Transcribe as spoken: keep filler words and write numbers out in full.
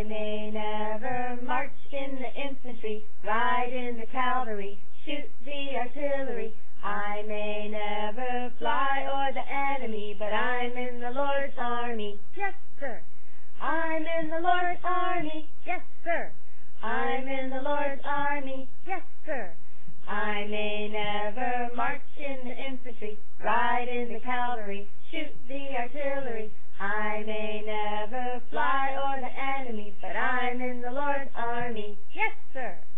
I may never march in the infantry, ride in the cavalry, shoot the artillery. I may never fly o'er the enemy, but I'm in the Lord's army. Yes, sir. I'm in the Lord's army. Yes, sir. I'm in the Lord's army. Yes, sir. I may never march in the infantry, ride in the cavalry, shoot the artillery. I may never fly o'er the enemy, but I'm in the Lord's army. Yes, sir.